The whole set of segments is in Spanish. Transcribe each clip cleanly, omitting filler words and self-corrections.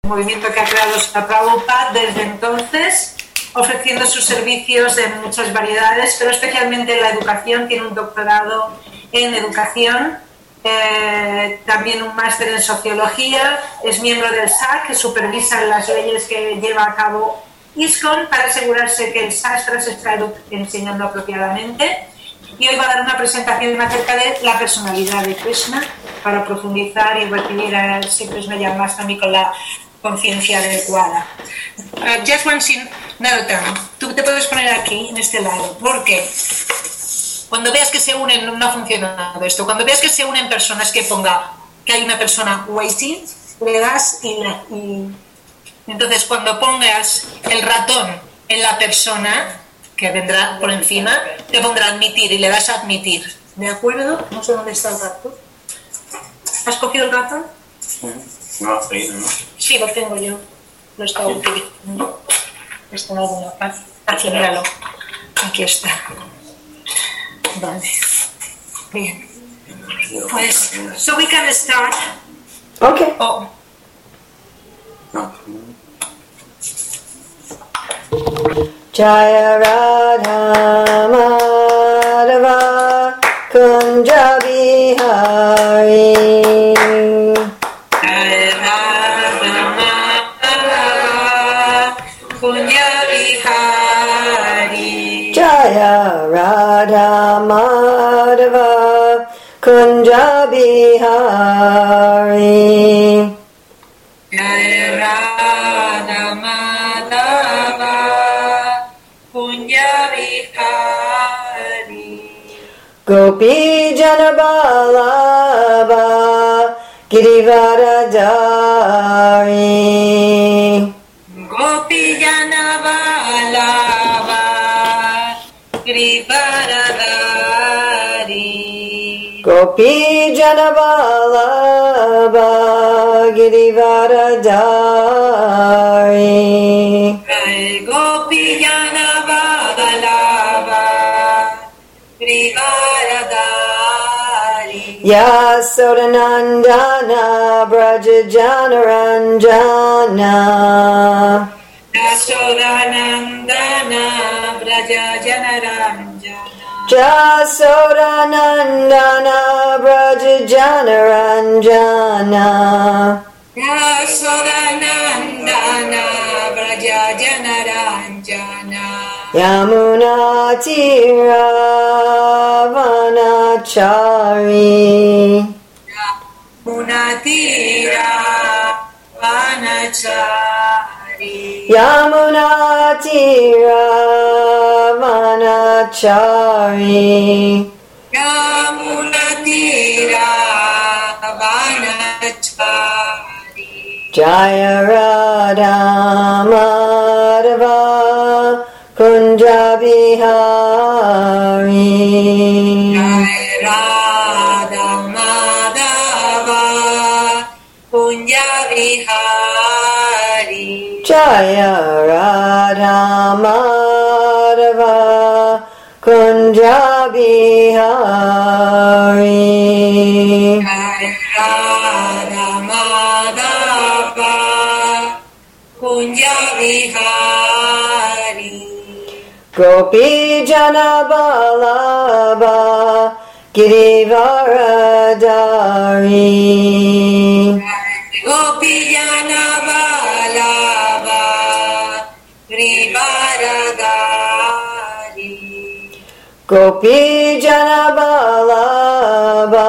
movimiento que ha creado Srila Prabhupada desde entonces, ofreciendo sus servicios en muchas variedades, pero especialmente en la educación. Tiene un doctorado en educación, también un máster en sociología, es miembro del SAC, que supervisa las leyes que lleva a cabo ISKCON para asegurarse que el Shastra se está enseñando apropiadamente. Y hoy va a dar una presentación acerca de la personalidad de Krishna para profundizar y recibir a Sri Krishna Janmashtami con la conciencia adecuada. Just one thing, tú te puedes poner aquí, en este lado, porque cuando veas que se unen, no ha funcionado esto, cuando veas que se unen personas, que ponga que hay una persona waiting, le das y entonces cuando pongas el ratón en la persona que vendrá por encima, te pondrá admitir y le das a admitir. ¿De acuerdo? No sé dónde está el ratón. ¿Has cogido el ratón? No, ahí no. Sí, lo tengo yo. Lo estaba utilizando. Está en alguna parte. Aquí, míralo. Aquí está. Vale. Bien. Pues, so we can start. Okay. Oh. No. Jaya Radha Madhava Kunja Bihari. Jaya Radha Madhava Kunja Bihari. Jaya Radha Madhava Kunja Bihari. Jaya Radha Madhava Kunja Bihari. Gopi Janabalabha Girivaradari. Gopi Janavalava Girivaradari. Gopi Janabalabha Girivaradari. Jai Gopi Janavalava Girivaradari. Yasodanandana Braja Janaranjana. Yasodanandana Braja Janaranjana. Jasodanandana Braja Janaranjana. Yasodanandana Braja Janaranjana. Yamuna Tira Vanachari. Munatira Vanachari. Yamuna Tira Vanachari. Yamunatira Vanachari. Jaya Radha Madhava Kunja Bihari. Jai Radha Madhava Kunja Bihari. Jaya Radha Madhava Kunja Bihari. Jai Radha Madhava Kunja Bihari. Gopi Janabalabha Girivaradari. Gopi Janavalava Girivaradari. Gopi Janabalabha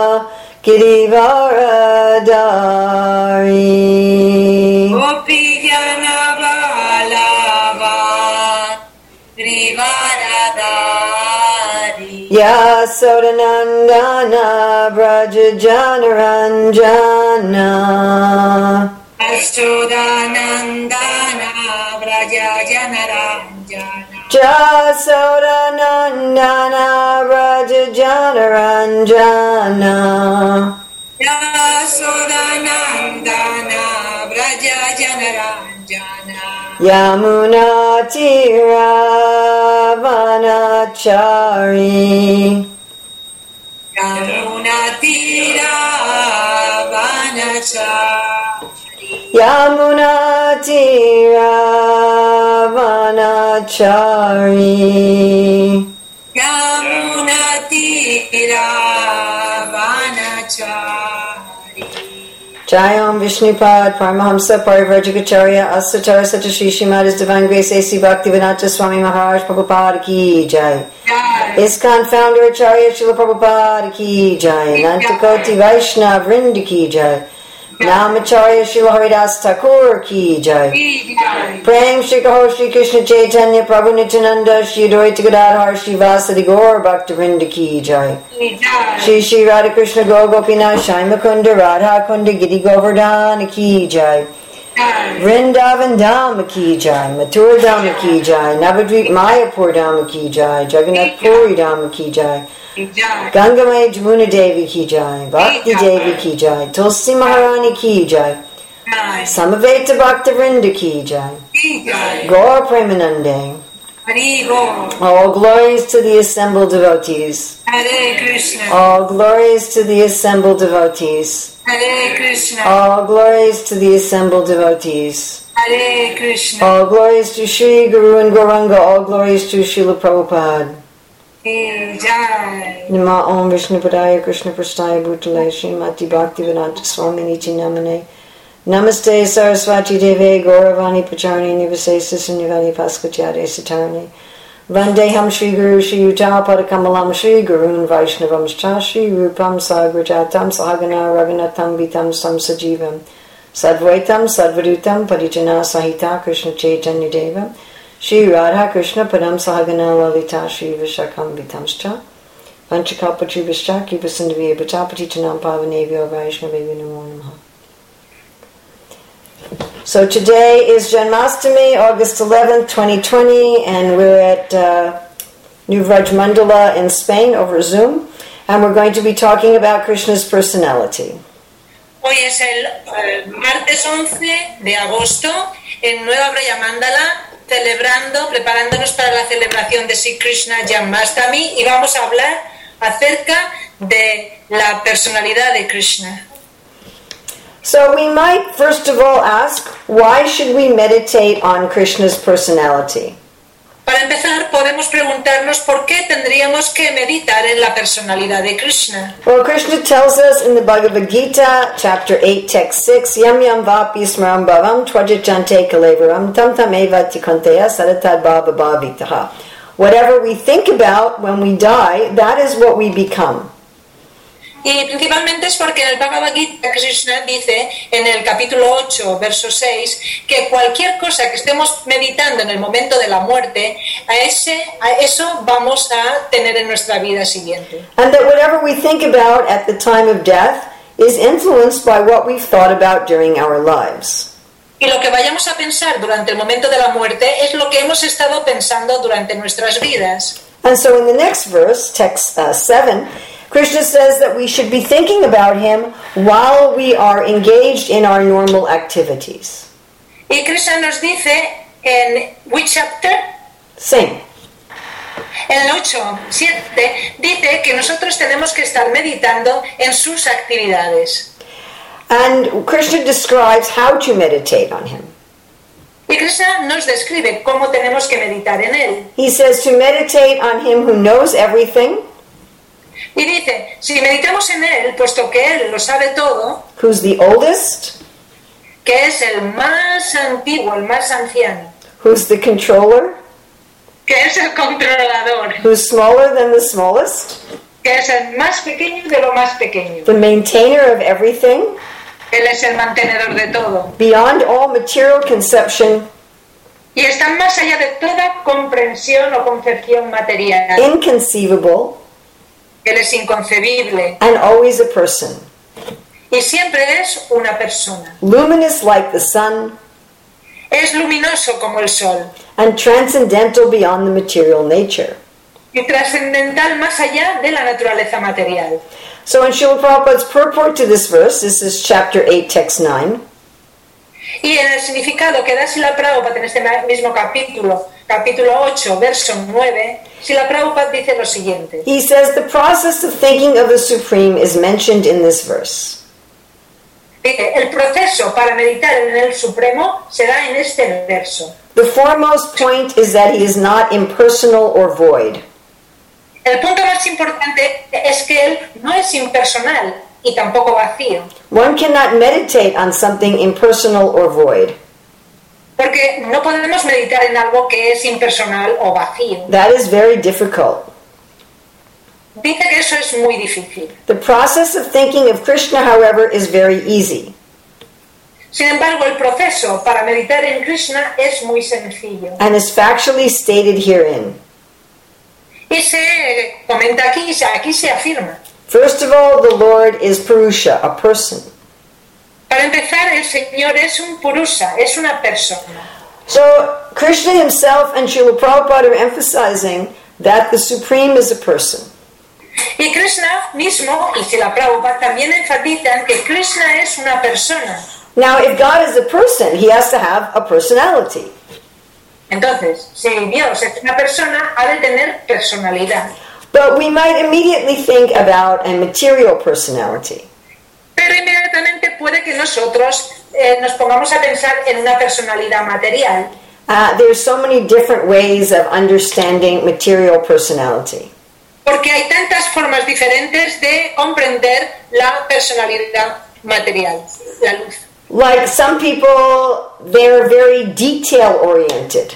Girivaradari. Gopi Janavalava Girivaradari. Yasodanandana Braja Janaranjana. Yasodanandana Braja Janaranjana. Jasodanandana Braja Janaranjana. Yasodanandana Braja Janaranjana. Yamuna Tira Vanachari. Yamunatira Vanachari. Yamuna Tira Vanachari. Yamuna Tira Vanachari. Jayam Vishnupad Paramahamsa Parivrajagacharya Asatara Satashi Shrimad His Divine Grace A.C. Bhaktivedanta Swami Maharaj Prabhupada Ki Jai. ISKCON Founder Acharya Srila Prabhupada Ki Jai. Nantakoti Vaishnav Vrinda Ki Jai. Namacharya Srila Haridas Thakur Ki Jai. Prem Shri Kaho Shri Krishna Chaitanya Prabhu Nityananda Shri Advaita Gadadhar Shri Vasadi Gaur Bhakta Vrinda Ki Jai. Shri Shri Radha Krishna Go Gopinath Shai Mukunda Radha Kunda Giri Govardhana Ki Jai. Vrindavan Dham Ki Jai. Mathura Dham Ki Jai. Navadvip Mayapur Dham Ki Jai. Jagannath Puri Dham Ki Jai. Gangamaya Jamuna Devi Ki Jai. Bhakti Devi Ki Jai. Tulsi Maharani Ki Jai. Samaveta Bhakta Vrinda Ki Jai. Gaur Premanande. All glories to the assembled devotees. Hare Krishna. All glories to the assembled devotees. Hare Krishna. All glories to the assembled devotees. Hare Krishna. All glories to Sri Guru and Gauranga. All glories to Srila Prabhupada. Jai. Nama Om Vishnupadaya Krishna Prasthaya Bhutale Srimati Bhaktivedanta Swami Niti Namane. Namaste Saraswati Deve Gauravani Pacharni Nivasesa Sunyavani Paskatyade Satarni. Vandeham Shri Guru Shri Yuta Padakamalam Shri Gurun Vaishnavam Shcha Shri Rupam Sagrajatam Sahagana Raghunatham Vitam Samsajivam Sadvaitam Sadvadutam Parijana Sahita Krishna Chaitanya Deva Shri Radha Krishna Padam Sahagana Lalita Shri Vishakam Vitam Shcha Vanchakalpatri Vishcha Kipasandavya Bhatapati Chanam Pavanevyo Vaishnavevi Namo Namaha. So today is Janmashtami, August 11th, 2020, and we're at New Vraj Mandala in Spain over Zoom, and we're going to be talking about Krishna's personality. Hoy es el martes 11 de agosto en Nueva Vraya Mandala, preparándonos para la celebración de Sri Krishna Janmashtami, y vamos a hablar acerca de la personalidad de Krishna. So we might first of all ask, why should we meditate on Krishna's personality? Para empezar, podemos preguntarnos por qué tendríamos que meditar en la personalidad de Krishna. Well, Krishna tells us in the Bhagavad Gita, chapter 8, text 6, Yam yam vapi smaram bhavam twajajante kalevaram tam tam eva tikanteya saratad bhava bhavitaha. Whatever we think about when we die, that is what we become. Y principalmente es porque en el Bhagavad Gita Krishna dice en el capítulo 8, verso 6, que cualquier cosa que estemos meditando en el momento de la muerte, a eso vamos a tener en nuestra vida siguiente. And that whatever we think about at the time of death is influenced by what we've thought about during our lives. Y lo que vayamos a pensar durante el momento de la muerte es lo que hemos estado pensando durante nuestras vidas. And so in the next verse, text 7, Krishna says that we should be thinking about him while we are engaged in our normal activities. Y Krishna nos dice en which chapter? Same. En el 8:7 dice que nosotros tenemos que estar meditando en sus actividades. And Krishna describes how to meditate on him. Y Krishna nos describe cómo tenemos que meditar en él. He says to meditate on him who knows everything. Y dice, si meditamos en él, puesto que él lo sabe todo, Who's the oldest? que es el más antiguo, el más anciano, Who's the controller? que es el controlador, Who's smaller than the smallest? que es el más pequeño de lo más pequeño. The maintainer of everything. Él es el mantenedor de todo. Beyond all material conception. Y está más allá de toda comprensión o concepción material. Inconceivable. Él es inconcebible. And always a person. Y siempre es una persona. Luminous like the sun. Es luminoso como el sol. And transcendental beyond the material nature. Y trascendental más allá de la naturaleza material. So in Srila Prabhupada's purport to this verse, this is chapter 8, text 9. Y en el significado que da Srila Prabhupada en este mismo capítulo 8, verso 9, Srila Prabhupada dice lo siguiente. He says the process of thinking of the Supreme is mentioned in this verse. El proceso para meditar en el Supremo se da en este verso. The foremost point is that he is not impersonal or void. El punto más importante es que él no es impersonal y tampoco vacío. One cannot meditate on something impersonal or void. Porque no podemos meditar en algo que es impersonal o vacío. That is very difficult. Dice que eso es muy difícil. The process of thinking of Krishna, however, is very easy. Sin embargo, el proceso para meditar en Krishna es muy sencillo. And is factually stated herein. Y se comenta aquí se afirma. First of all, the Lord is Purusha, a person. Para empezar, el Señor es un Purusa, es una persona. So, Krishna himself and Srila Prabhupada are emphasizing that the Supreme is a person. Y Krishna mismo y Srila Prabhupada también enfatizan que Krishna es una persona. Now, if God is a person, he has to have a personality. Entonces, si Dios es una persona, ha de tener personalidad. But we might immediately think about a material personality. Pero inmediatamente puede que nosotros nos pongamos a pensar en una personalidad material. There's so many different ways of understanding material personality. Porque hay tantas formas diferentes de comprender la personalidad material, la luz. Like some people, they're very detail-oriented.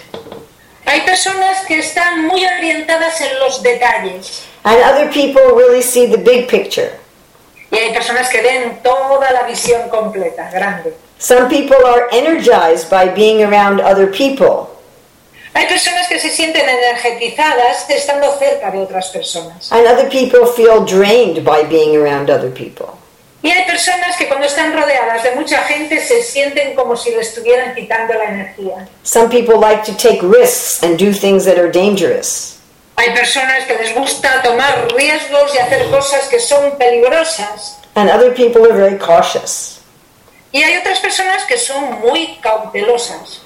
Hay personas que están muy orientadas en los detalles. And other people really see the big picture. Y hay personas que ven toda la visión completa, grande. Some people are energized by being around other people. Hay personas que se sienten energetizadas estando cerca de otras personas. And other people feel drained by being around other people. Y hay personas que cuando están rodeadas de mucha gente se sienten como si le estuvieran quitando la energía. Some people like to take risks and do things that are dangerous. Hay personas que les gusta tomar riesgos y hacer cosas que son peligrosas. And other people are very cautious. Y hay otras personas que son muy cautelosas.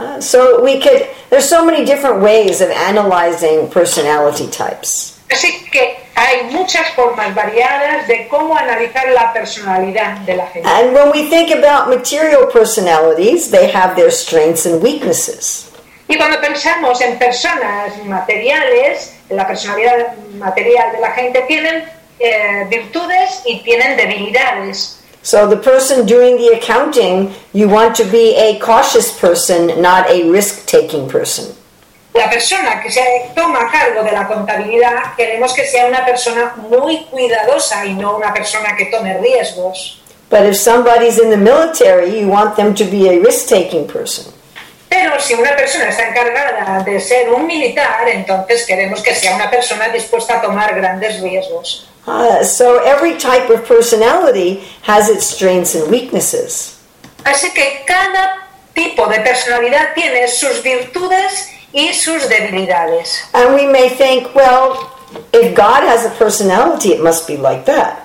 So there's so many different ways of analyzing personality types. Así que hay muchas formas variadas de cómo analizar la personalidad de la gente. And when we think about material personalities, they have their strengths and weaknesses. Y cuando pensamos en personas materiales, la personalidad material de la gente tienen virtudes y tienen debilidades. So the person doing the accounting, you want to be a cautious person, not a risk-taking person. La persona que se toma a cargo de la contabilidad, queremos que sea una persona muy cuidadosa y no una persona que tome riesgos. But if somebody's in the military, you want them to be a risk-taking person. Pero si una persona está encargada de ser un militar, entonces queremos que sea una persona dispuesta a tomar grandes riesgos. So every type of personality has its strengths and weaknesses. Así que cada tipo de personalidad tiene sus virtudes y sus debilidades. And we may think, well, if God has a personality, it must be like that.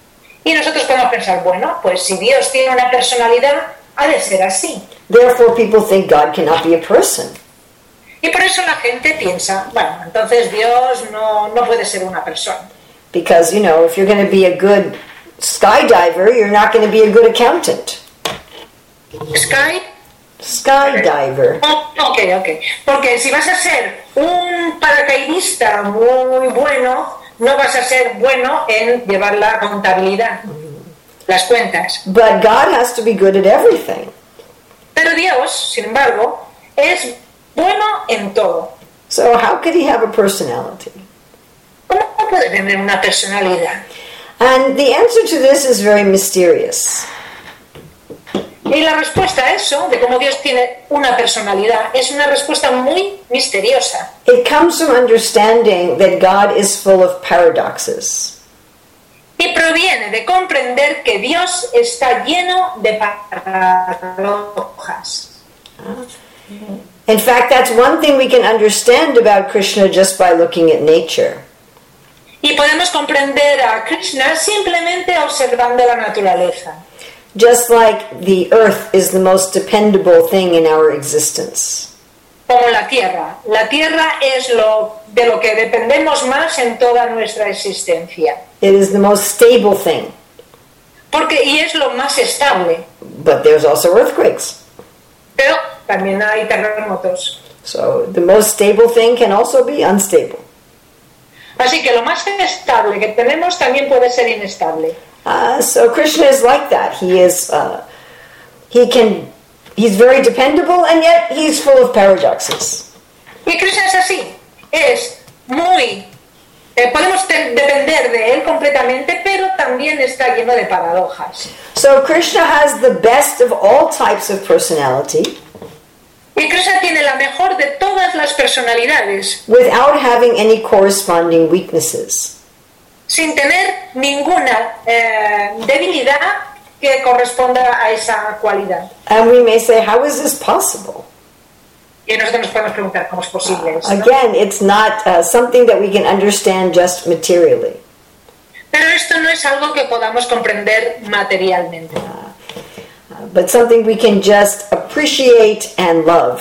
Y nosotros podemos pensar, bueno, pues si Dios tiene una personalidad, ha de ser así. Therefore, people think God cannot be a person. Y por eso la gente piensa, bueno, entonces Dios no puede ser una persona. Because, you know, if you're going to be a good skydiver, you're not going to be a good accountant. Skydiver. Ok. Porque si vas a ser un paracaidista muy bueno, no vas a ser bueno en llevar la contabilidad, las cuentas. But God has to be good at everything. Pero Dios, sin embargo, es bueno en todo. So how could he have a personality? ¿Cómo puede tener una personalidad? And the answer to this is very mysterious. Y la respuesta a eso, de cómo Dios tiene una personalidad, es una respuesta muy misteriosa. It comes from understanding that God is full of paradoxes. Y proviene de comprender que Dios está lleno de paradojas. In fact, that's one thing we can understand about Krishna just by looking at nature. Y podemos comprender a Krishna simplemente observando la naturaleza. Just like the earth is the most dependable thing in our existence. Como la tierra. La tierra es de lo que dependemos más en toda nuestra existencia. It is the most stable thing. y es lo más estable. But there's also earthquakes. Pero también hay terremotos. So the most stable thing can also be unstable. Así que lo más estable que tenemos también puede ser inestable. So Krishna is like that. He's very dependable, and yet he's full of paradoxes. Y Krishna es así. Es muy... podemos depender de él completamente, pero también está lleno de paradojas. So Krishna has the best of all types of personality. Y Krishna tiene la mejor de todas las personalidades. Without having any corresponding weaknesses. Sin tener ninguna debilidad que corresponda a esa cualidad. And we may say, how is this possible? Y nosotros nos podemos preguntar cómo es posible eso, ¿no? Again, it's not something that we can understand just materially. Pero esto no es algo que podamos comprender materialmente. But something we can just appreciate and love.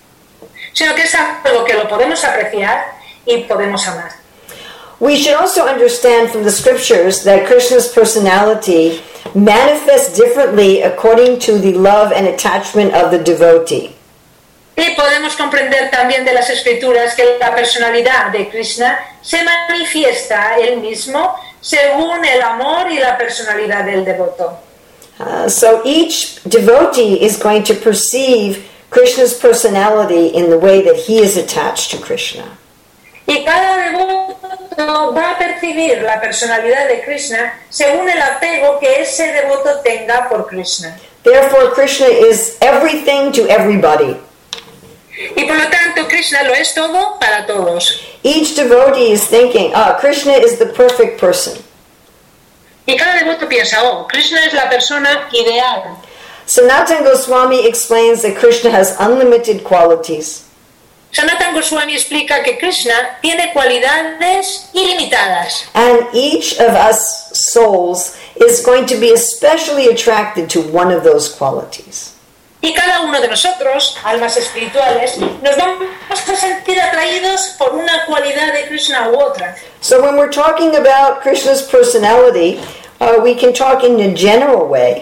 Sino que es algo que lo podemos apreciar y podemos amar. We should also understand from the scriptures that Krishna's personality manifests differently according to the love and attachment of the devotee. Y podemos comprender también de las escrituras que la personalidad de Krishna se manifiesta él mismo según el amor y la personalidad del devoto. So each devotee is going to perceive Krishna's personality in the way that he is attached to Krishna. Y cada devoto va a percibir la personalidad de Krishna según el apego que ese devoto tenga por Krishna. Therefore, Krishna is everything to everybody. Y por lo tanto, Krishna lo es todo para todos. Each devotee is thinking, Krishna is the perfect person. Y cada devoto piensa, Krishna es la persona ideal. Sanatana Goswami explains that Krishna has unlimited qualities. Sanatana Goswami explica que Krishna tiene cualidades ilimitadas. And each of us souls is going to be especially attracted to one of those qualities. Y cada uno de nosotros, almas espirituales, nos vamos a sentir atraídos por una cualidad de Krishna u otra. So when we're talking about Krishna's personality, we can talk in a general way.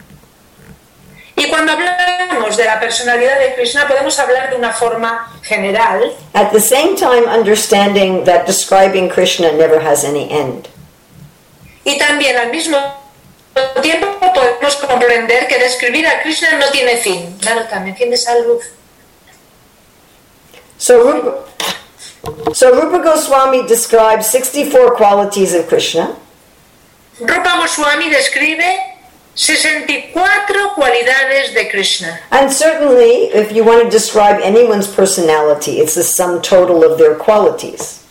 Y cuando hablamos de la personalidad de Krishna, podemos hablar de una forma general. At the same time, understanding that describing Krishna never has any end. Y también al mismo tiempo podemos comprender que describir a Krishna no tiene fin. Claro, también fin de salud. So Rupa Goswami describes 64 qualities of Krishna. Rupa Goswami describe 64 cualidades de Krishna. And certainly, if you want to describe anyone's personality, it's the sum total of their qualities.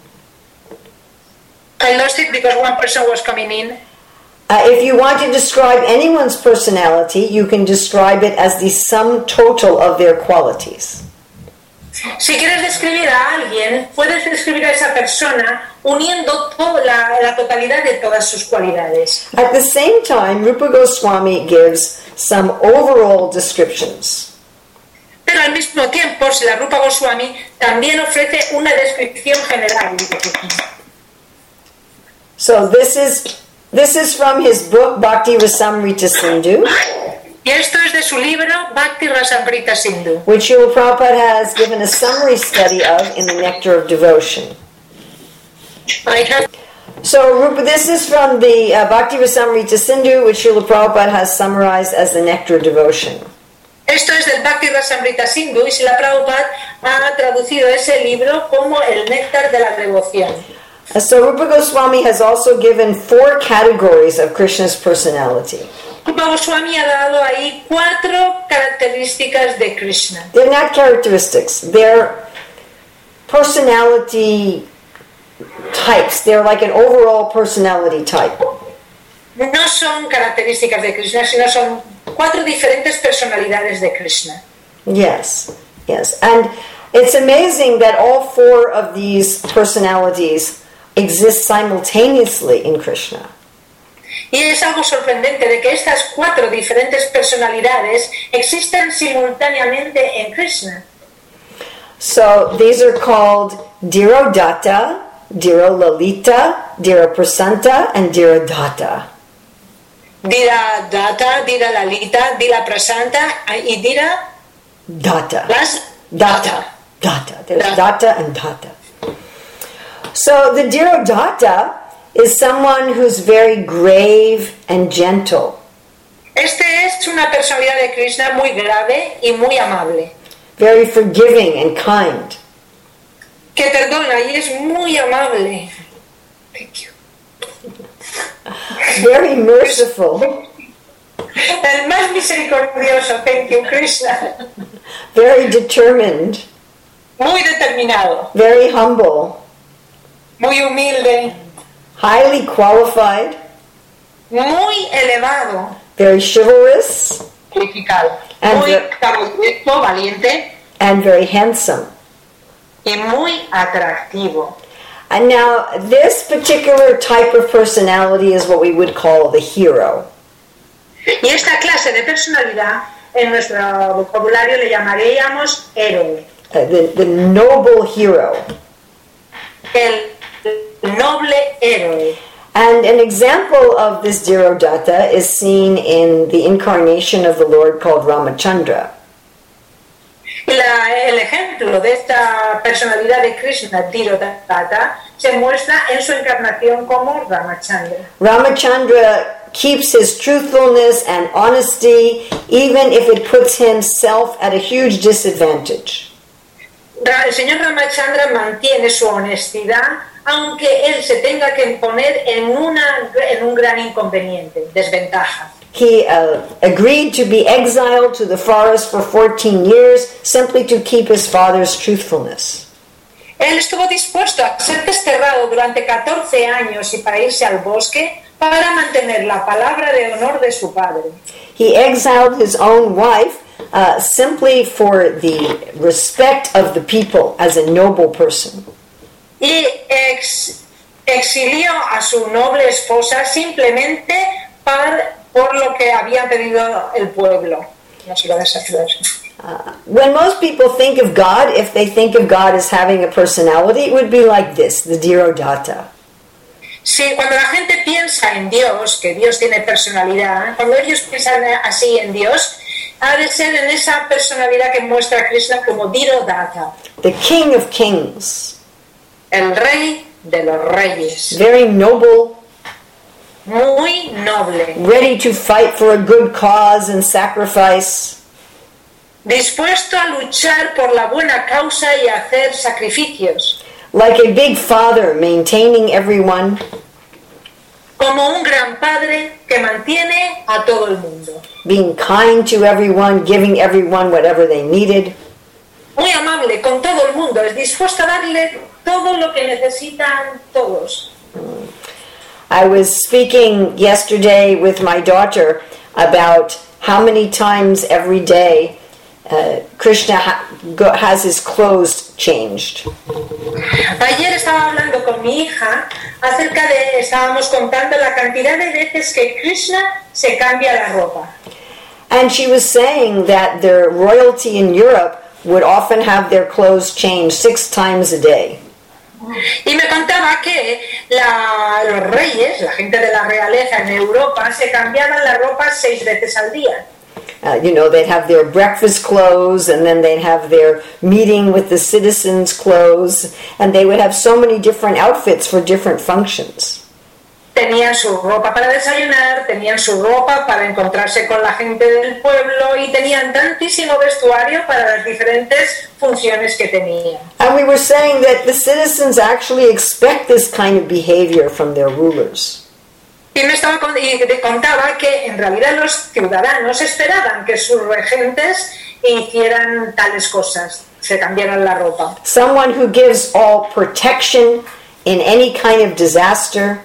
I lost it because one person was coming in. If you want to describe anyone's personality, you can describe it as the sum total of their qualities. Si quieres describir a alguien, puedes describir a esa persona uniendo toda la totalidad de todas sus cualidades. At the same time, Rupa Goswami gives some overall descriptions. Pero al mismo tiempo, la Rupa Goswami también ofrece una descripción general. So this is from his book Bhakti Rasamrita Sindhu. Y esto es de su libro Bhakti Rasamrita Sindhu, which Srila Prabhupada has given a summary study of in the Nectar of Devotion. So this is from the Bhakti Rasamrita Sindhu, which Srila Prabhupada has summarized as the Nectar of Devotion. Esto es del Bhakti Rasamrita Sindhu y Srila Prabhupada ha traducido ese libro como el néctar de la devoción. So Rupa Goswami has also given 4 categories of Krishna's personality. Rupa Goswami ha dado ahí 4 características de Krishna. They're not characteristics. They're personality types. They're like an overall personality type. No son características de Krishna, sino son 4 diferentes personalidades de Krishna. Yes. And it's amazing that all 4 of these personalities exist simultaneously in Krishna. Y es algo sorprendente de que estas 4 diferentes personalidades existen simultáneamente en Krishna. So these are called Dhirodatta, Dhirolalita, Dhiraprasanta, and Dhiradatta. Dira Data, Dira Lalita, Dira Prasanta y Dira Data. Las Data. Data. There's Data and Data. So the Dhirodhata is someone who's very grave and gentle. Este es una personalidad de Krishna muy grave y muy amable. Very forgiving and kind. Que perdona y es muy amable. Thank you. Very merciful. El más misericordioso, thank you, Krishna. Very determined. Muy determinado. Very humble. Muy humilde. Highly qualified. Muy elevado. Very chivalrous. Calificado. And Muy ver- caballeresco, valiente. And very handsome. Y muy atractivo. And now, this particular type of personality is what we would call the hero. Y esta clase de personalidad en nuestro vocabulario le llamaríamos héroe. The noble hero. El noble héroe. And an example of this Dhirodhata is seen in the incarnation of the Lord called Ramachandra. El ejemplo de esta personalidad de Krishna, Dhirodhata, se muestra en su encarnación como Ramachandra. Ramachandra keeps his truthfulness and honesty even if it puts himself at a huge disadvantage. El señor Ramachandra mantiene su honestidad aunque él se tenga que poner en un gran inconveniente, desventaja. He agreed to be exiled to the forest for 14 years simply to keep his father's truthfulness. Él estuvo dispuesto a ser desterrado durante 14 años y para irse al bosque para mantener la palabra de honor de su padre. He exiled his own wife simply for the respect of the people as a noble person. Y exilió a su noble esposa simplemente por lo que había pedido el pueblo. No se lo desayuda eso. When most people think of God, if they think of God as having a personality, it would be like this, the Dhirodhata. Sí, cuando la gente piensa en Dios, que Dios tiene personalidad, cuando ellos piensan así en Dios, ha de ser en esa personalidad que muestra a Krishna como Dhirodhata, The King of Kings. el rey de los reyes, Very noble, muy noble, ready to fight for a good cause and sacrifice. dispuesto a luchar por la buena causa y a hacer sacrificios, Like a big father maintaining everyone. como un gran padre que mantiene a todo el mundo. Being kind to everyone, giving everyone whatever they needed. Muy amable con todo el mundo, es dispuesto a darle todo lo que necesitan todos. I was speaking yesterday with my daughter about how many times every day Krishna has his clothes changed. Ayer estaba hablando con mi hija estábamos contando la cantidad de veces que Krishna se cambia la ropa. And she was saying that the royalty in Europe would often have their clothes changed 6 times a day. Y me contaba que los reyes, la gente de la realeza en Europa, se cambiaban la ropa 6 veces al día. They'd have their breakfast clothes, and then they'd have their meeting with the citizens clothes, and they would have so many different outfits for different functions. Tenían su ropa para desayunar, tenían su ropa para encontrarse con la gente del pueblo y tenían tantísimo vestuario para las diferentes funciones que tenían. And we were saying that the citizens actually expect this kind of behavior from their rulers. Y contaba que en realidad los ciudadanos esperaban que sus regentes hicieran tales cosas, se cambiaran la ropa. Someone who gives all protection in any kind of disaster.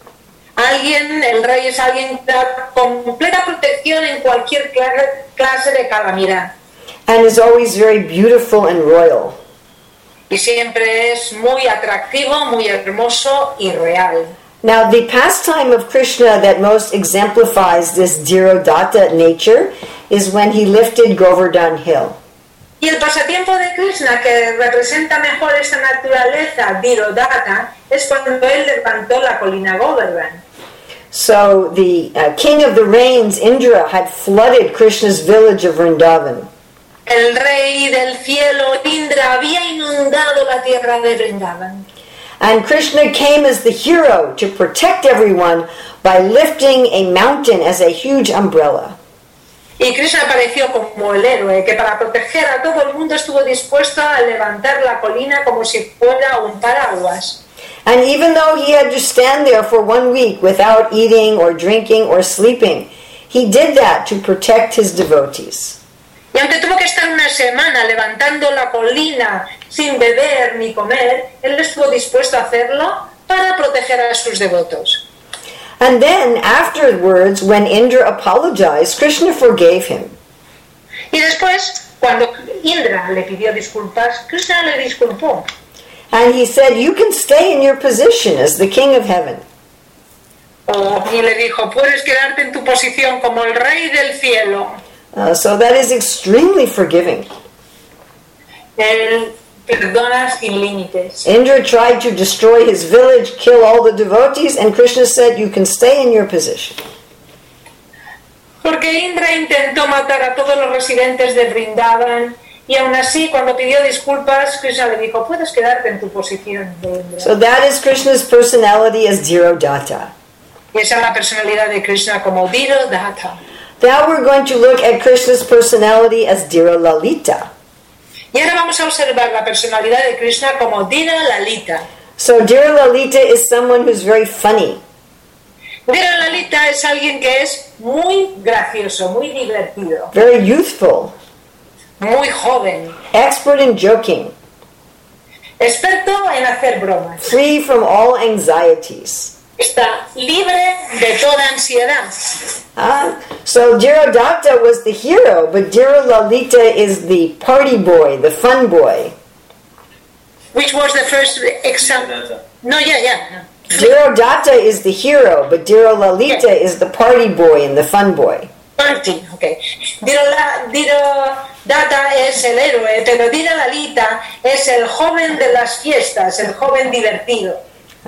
El rey es alguien que da completa protección en cualquier clase de calamidad. And is always very beautiful and royal. Y siempre es muy atractivo, muy hermoso y real. Now, the pastime of Krishna that most exemplifies this Dhirodhata nature is when he lifted Govardhan Hill. Y el pasatiempo de Krishna que representa mejor esta naturaleza Dhirodhata es cuando él levantó la colina Govardhan. So the king of the rains, Indra, had flooded Krishna's village of Vrindavan. El rey del cielo, Indra, había inundado la tierra de Vrindavan. And Krishna came as the hero to protect everyone by lifting a mountain as a huge umbrella. Y Krishna apareció como el héroe que para proteger a todo el mundo estuvo dispuesto a levantar la colina como si fuera un paraguas. And even though he had to stand there for 1 week without eating or drinking or sleeping, he did that to protect his devotees. Y aunque tuvo que estar una semana levantando la colina sin beber ni comer, él estuvo dispuesto a hacerlo para proteger a sus devotos. And then, afterwards, when Indra apologized, Krishna forgave him. Y después, cuando Indra le pidió disculpas, Krishna le disculpó. And he said, you can stay in your position as the king of heaven. Y le dijo, puedes quedarte en tu posición como el rey del cielo. So that is extremely forgiving. Él perdona sin límites. Indra tried to destroy his village, kill all the devotees, and Krishna said, you can stay in your position. Porque Indra intentó matar a todos los residentes de Vrindavan, y aún así, cuando pidió disculpas, Krishna le dijo, puedes quedarte en tu posición de Indra. So that is Krishna's personality as Dhirodatta. Y esa es la personalidad de Krishna como Dhirodatta. Now we're going to look at Krishna's personality as Dhira Lalita. Y ahora vamos a observar la personalidad de Krishna como Dhira Lalita. So Dhira Lalita is someone who's very funny. Dhira Lalita es alguien que es muy gracioso, muy divertido, Very youthful, muy joven, expert in joking, experto en hacer bromas. free from all anxieties. Está libre de toda ansiedad. So Dhirodatta was the hero, but Dhira Lalita is the party boy, the fun boy. Which was the first example? No, yeah. Dhirodatta is the hero, but Dhira Lalita is the party boy and the fun boy. Party, okay. Dhirodatta es el héroe, pero Dhira Lalita es el joven de las fiestas, el joven divertido.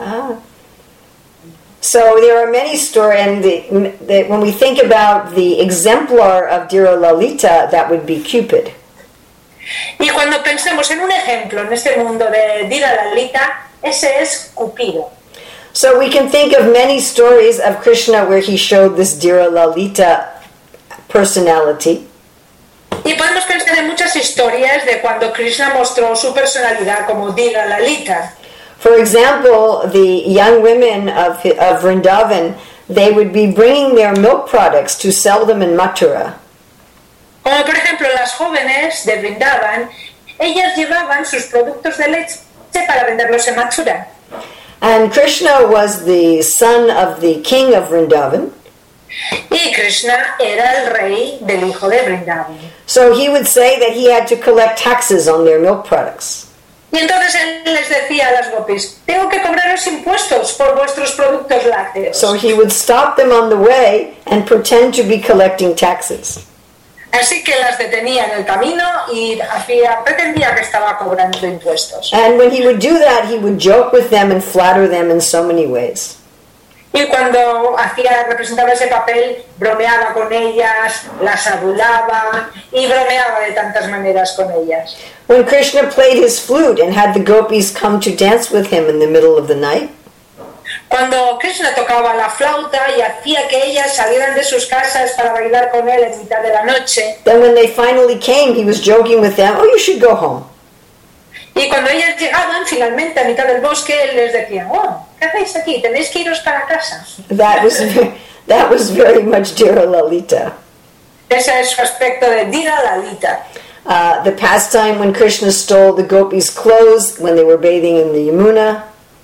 So there are many stories, and when we think about the exemplar of Dhira Lalita, that would be Cupid. Y cuando pensamos en un ejemplo en este mundo de Dhira Lalita, ese es Cupido. So we can think of many stories of Krishna where he showed this Dhira Lalita personality. Y podemos pensar en muchas historias de cuando Krishna mostró su personalidad como Dhira Lalita. For example, the young women of Vrindavan, they would be bringing their milk products to sell them in Mathura. Como por ejemplo las jóvenes de Vrindavan, ellas llevaban sus productos de leche para venderlos en Mathura. And Krishna was the son of the king of Vrindavan. Y Krishna era el rey del hijo de Vrindavan. So he would say that he had to collect taxes on their milk products. Y entonces él les decía a las gopis, tengo que cobraros impuestos por vuestros productos lácteos. So he would stop them on the way and pretend to be collecting taxes. Así que las detenía en el camino y pretendía que estaba cobrando impuestos. And when he would do that, he would joke with them and flatter them in so many ways. Y cuando representaba ese papel, bromeaba con ellas, las adulaba y bromeaba de tantas maneras con ellas. When Krishna played his flute and had the gopis come to dance with him in the middle of the night, cuando Krishna tocaba la flauta y hacía que ellas salieran de sus casas para bailar con él en mitad de la noche, then when they finally came, he was joking with them, oh, you should go home. Y cuando ellas llegaban finalmente a mitad del bosque, él les decía, oh, ¿qué hacéis aquí? Tenéis que iros para casa. That was very much Dhira Lalita. Ese es su aspecto de Dhira Lalita. The pastime when Krishna stole the gopis' clothes when they were bathing in the Yamuna.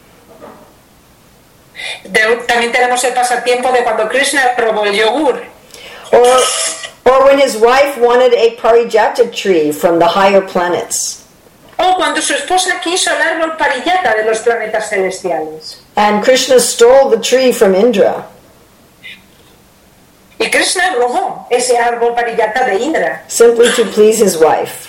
También tenemos el pasatiempo de cuando Krishna robó el yogur. Or when his wife wanted a parijata tree from the higher planets. O cuando su esposa quiso el árbol parijata de los planetas celestiales. And Krishna stole the tree from Indra. Y Krishna robó ese árbol parijata de Indra. Simply to please his wife.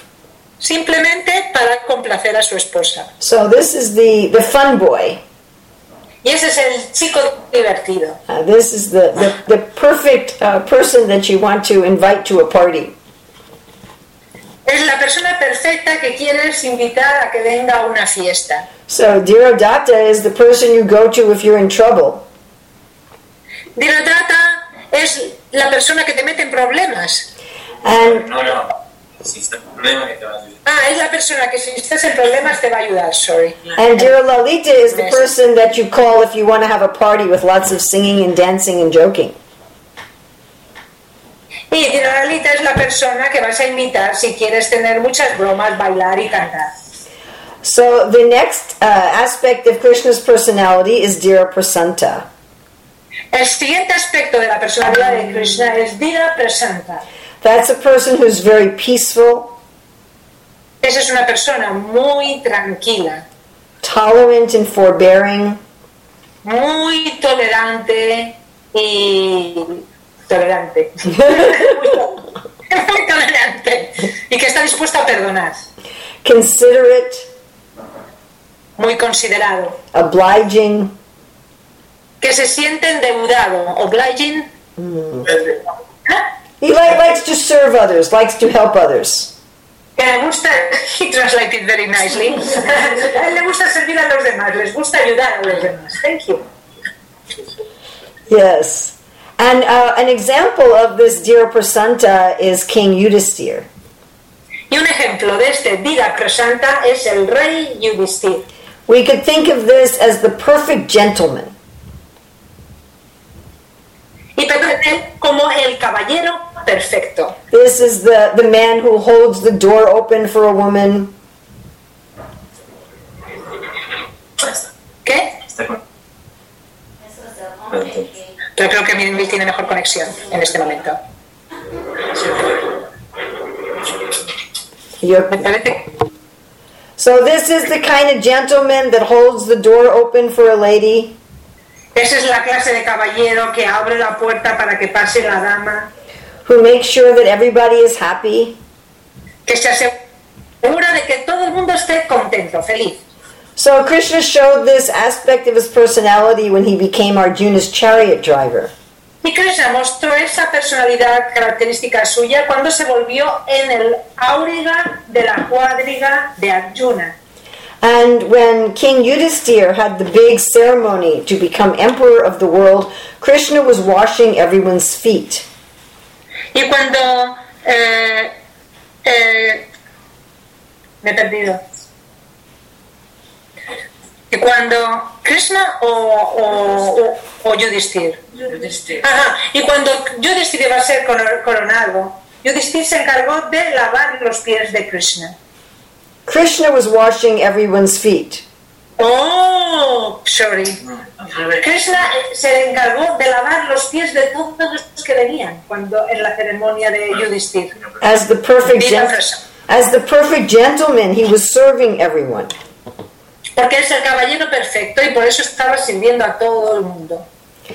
Simplemente para complacer a su esposa. So this is the fun boy. Y ese es el chico divertido. This is the perfect person that you want to invite to a party. Es la persona perfecta que quieres invitar a que venga a una fiesta. So Dhirodata is the person you go to if you're in trouble. Dhirodata es la persona que te mete en problemas. And No. Si está el problema que te va a ayudar. Es la persona que si estás en problemas te va a ayudar, sorry. And Dhirolalita is the person that you call if you want to have a party with lots of singing and dancing and joking. Y Dhirolalita es la persona que vas a invitar si quieres tener muchas bromas, bailar y cantar. So the next aspect of Krishna's personality is Dhira Prasanta. El siguiente aspecto de la personalidad de Krishna es Dhira Prasanta. That's a person who's very peaceful, Esa es una persona muy tranquila, tolerant and forbearing, muy tolerante y tolerante. Muy tolerante y que está dispuesta a perdonar. considerate, Muy considerado. obliging, Que se siente endeudado. Obliging. ¿Ah? he likes to serve others, likes to help others. Que le gusta, he translated very nicely. A él le gusta servir a los demás, les gusta ayudar a los demás. Thank you. Yes. And an example of this Dhira Prasanta is King Yudhisthira. Y un ejemplo de este Dhira Prasanta es el rey Yudhisthira. We could think of this as the perfect gentleman. Y pensar en él como el caballero perfecto. This is the man who holds the door open for a woman. ¿Qué? Está con... Yo creo que Miguel tiene mejor conexión en este momento. Me parece. So this is the kind of gentleman that holds the door open for a lady. Esa es la clase de caballero que abre la puerta para que pase la dama. Who makes sure that everybody is happy. Que se asegura de que todo el mundo esté contento, feliz. So Krishna showed this aspect of his personality when he became Arjuna's chariot driver. Y Krishna mostró esa personalidad característica suya cuando se volvió en el áuriga de la cuadriga de Arjuna. And when King Yudhisthira had the big ceremony to become emperor of the world, Krishna was washing everyone's feet. Y cuando me he perdido. Y cuando Krishna o Yudhisthira. Ajá. Y cuando Yudhisthira iba a ser coronado, Yudhisthira se encargó de lavar los pies de Krishna. Krishna was washing everyone's feet. Oh, sorry. Krishna se encargó de lavar los pies de todos los que venían cuando en la ceremonia de Yudhisthira. As the perfect gentleman, he was serving everyone. Porque es el caballero perfecto y por eso estaba sirviendo a todo el mundo.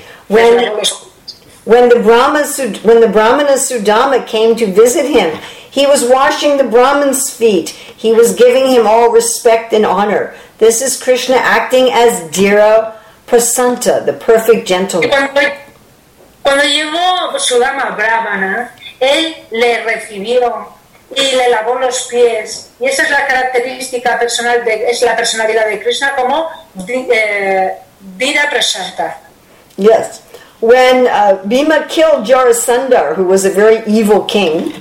When the Brahmana Sudama came to visit him, he was washing the Brahman's feet. He was giving him all respect and honor. This is Krishna acting as Dhira Prasanta, the perfect gentleman. Cuando llegó Sudama Brahmana, él le recibió y le lavó los pies. Y esa es la característica personal, es la personalidad de Krishna como Dhira Prasanta. Yes. When Bhima killed Jarasandha, who was a very evil king.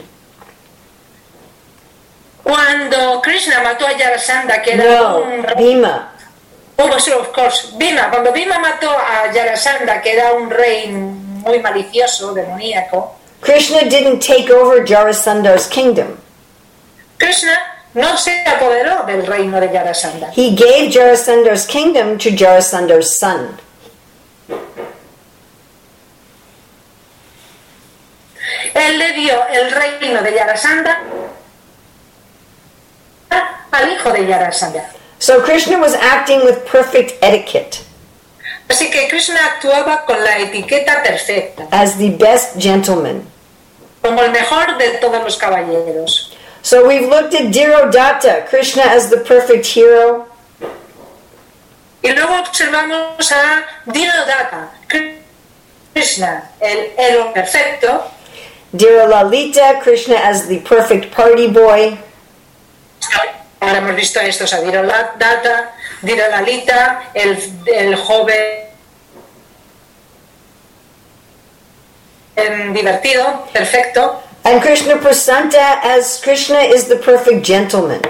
Cuando Krishna mató a Jarasandha, que era un rey. Bhima. Oh, sure, of course. Cuando Bhima mató a Jarasandha, que era un rey muy malicioso, demoníaco. Krishna didn't take over Jarasandha's kingdom. Krishna no se apoderó del reino de Jarasandha. He gave Jarasandha's kingdom to Jarasandha's son. Él le dio el reino de Jarasandha al hijo de Jarasandha. So Krishna was acting with perfect etiquette. Así que Krishna actuaba con la etiqueta perfecta. As the best gentleman. Como el mejor de todos los caballeros. So we've looked at Dhirodata, Krishna as the perfect hero. Y luego observamos a Dirodata, Krishna, el héroe perfecto. Dira Lalita, Krishna as the perfect party boy. Ahora hemos visto estos a Dirodata, Dira Lalita, el joven divertido, perfecto. And Krishna Prasanta as Krishna is the perfect gentleman.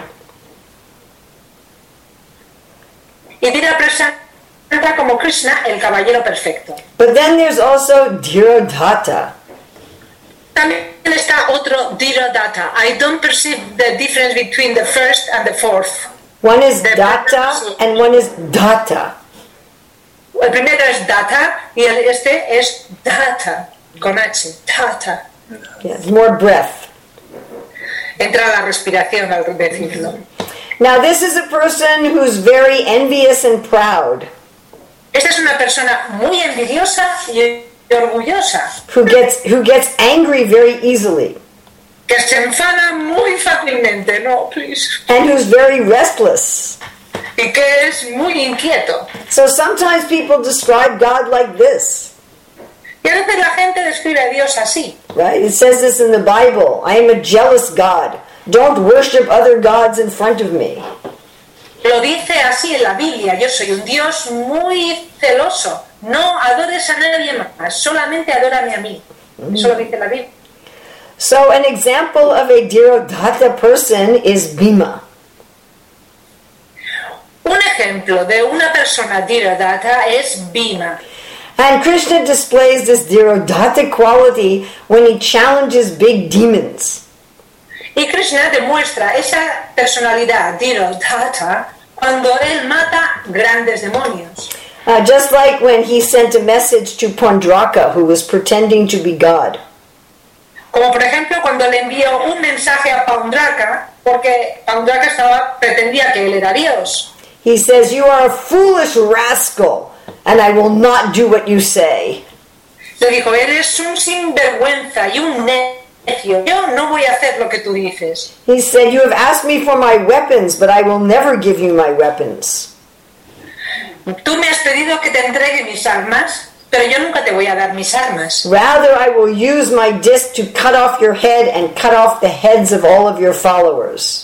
Y Dira Prasanta como Krishna, el caballero perfecto. But then there's also Dirodata. También está otro Dirodata. I don't perceive the difference between the first and the fourth. One is Data and one is Data. El primero es Data y este es Data, con H, Data. Yes, more breath. Entra la respiración al decirlo. Now this is a person who's very envious and proud. Esta es una persona muy envidiosa y orgullosa. Who gets angry very easily. Que se enfada muy fácilmente, no, please. And who's very restless. Y que es muy inquieto. So sometimes people describe God like this. Y a veces la gente describe a Dios así. Right? It says this in the Bible. I am a jealous God. Don't worship other gods in front of me. Lo dice así en la Biblia. Yo soy un Dios muy celoso. No adores a nadie más. Solamente adórame a mí. Eso lo dice la Biblia. So an example of a Dirodata person is Bhima. Un ejemplo de una persona Dirodata es Bhima. And Krishna displays this Dirodata quality when he challenges big demons. Y Krishna demuestra esa personalidad Dirodata cuando él mata grandes demonios. Just like when he sent a message to Pondraka, who was pretending to be God. Como por ejemplo cuando le envió un mensaje a Paundraka, porque Paundraka pretendía que él era Dios. He says, "You are a foolish rascal, and I will not do what you say." Le dijo, eres un sinvergüenza y un necio. Yo no voy a hacer lo que tú dices. He said, "You have asked me for my weapons, but I will never give you my weapons." Tú me has pedido que te entregue mis armas, pero yo nunca te voy a dar mis armas. Rather, I will use my disc to cut off your head and cut off the heads of all of your followers.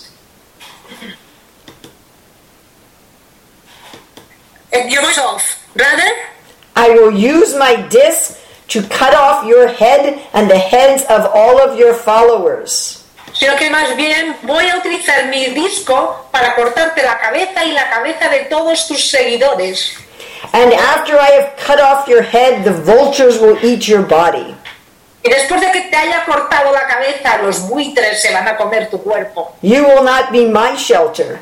Rather, I will use my disc to cut off your head and the heads of all of your followers. Sino que más bien voy a utilizar mi disco para cortarte la cabeza y la cabeza de todos tus seguidores. And after I have cut off your head, the vultures will eat your body. Y después de que te haya cortado la cabeza, los buitres se van a comer tu cuerpo. You will not be my shelter.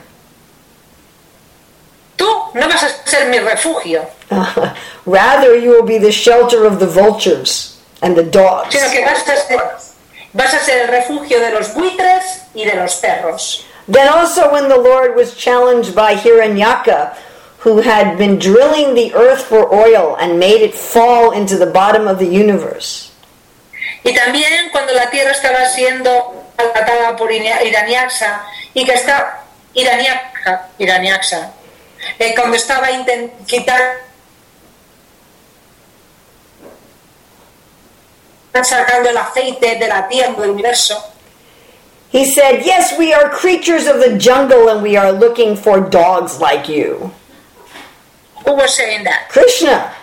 Tú no vas a ser mi refugio. Rather, you will be the shelter of the vultures and the dogs. Sino que vas a ser el refugio de los buitres y de los perros. Then also when the Lord was challenged by Hiranyaka, who had been drilling the earth for oil and made it fall into the bottom of the universe. Y también cuando la tierra estaba siendo atatada por Hiranyaksa y que está Hiranyaksa, cuando estaba sacando el aceite de la tierra del universo. He said, "Yes, we are creatures of the jungle and we are looking for dogs like you." Who was saying that? Krishna.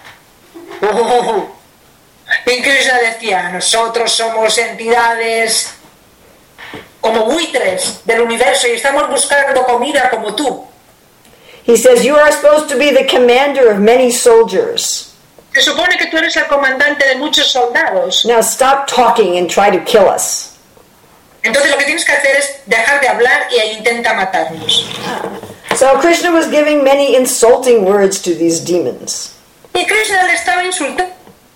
Y Krishna decía, nosotros somos entidades como buitres del universo y estamos buscando comida como tú. He says, "You are supposed to be the commander of many soldiers. Se supone que tú eres el comandante de muchos soldados. Now stop talking and try to kill us." Entonces lo que tienes que hacer es dejar de hablar e intenta matarnos. So Krishna was giving many insulting words to these demons. Y Krishna le estaba insultando,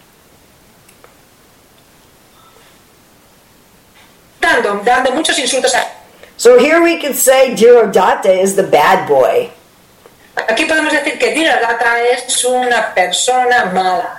dando muchos insultos a... So here we could say Dirodata is the bad boy. Aquí podemos decir que Dirodata es una persona mala.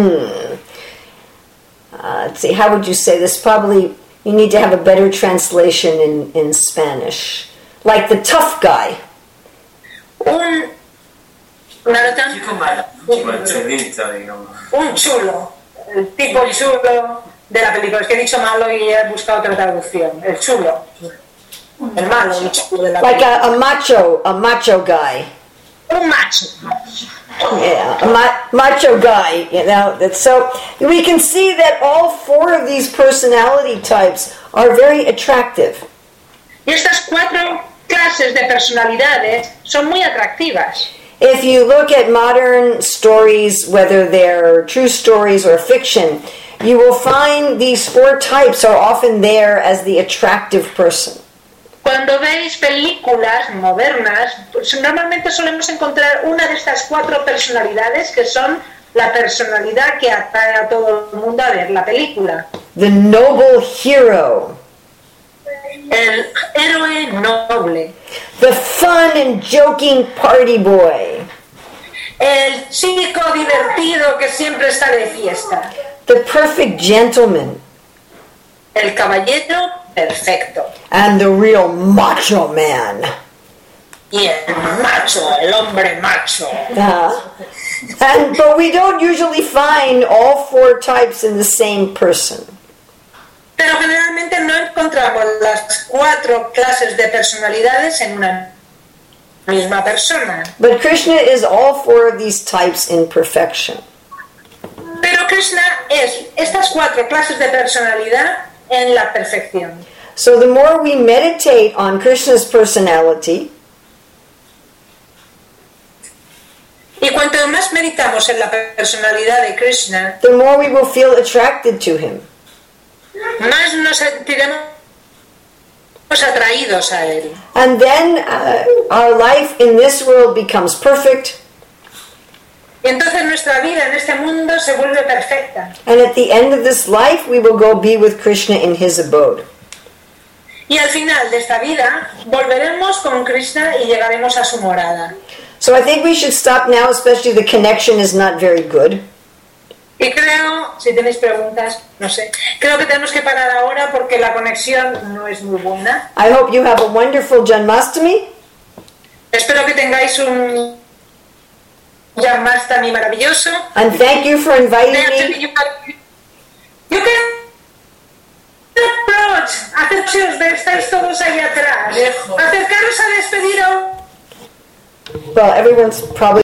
Let's see, how would you say this? Probably you need to have a better translation in Spanish. Like the tough guy. Naruto. Chico malchulista, digamos. Un chulo, el tipo chulo de la película. Es que he dicho malo y he buscado otra traducción. El chulo. El malo, el chulo de la Like película. a macho guy. Un macho. Yeah, macho guy, you know. So we can see that all 4 of these personality types are very attractive. Y estas 4 clases de personalidades son muy atractivas. If you look at modern stories, whether they're true stories or fiction, you will find these 4 types are often there as the attractive person. Cuando veis películas modernas, pues normalmente solemos encontrar una de estas 4 personalidades que son la personalidad que atrae a todo el mundo a ver la película. The noble hero. El héroe noble. The fun and joking party boy. El chico divertido que siempre está de fiesta. The perfect gentleman. El caballero perfecto. And the real macho man. Y el macho, el hombre macho. But we don't usually find all 4 types in the same person. Pero generalmente no encontramos las 4 clases de personalidades en una misma persona. But Krishna is all 4 of these types in perfection. Pero Krishna es estas 4 clases de personalidad en la perfección. So the more we meditate on Krishna's personality, y cuanto más meditamos en la personalidad de Krishna, the more we will feel attracted to him. más nos sentiremos atraídos a él. And then our life in this world becomes perfect. Y entonces nuestra vida en este mundo se vuelve perfecta. And at the end of this life, we will go be with Krishna in his abode. Y al final de esta vida volveremos con Krishna y llegaremos a su morada. So I think we should stop now, especially the connection is not very good. Y creo, si tenéis preguntas, no sé, creo que tenemos que parar ahora porque la conexión no es muy buena. I hope you have a wonderful Janmashtami. Espero que tengáis un Janmashtami maravilloso. And thank you for inviting me. You can approach. Acercaros, estáis todos ahí atrás. Acercaros a despedir a... Well, everyone's probably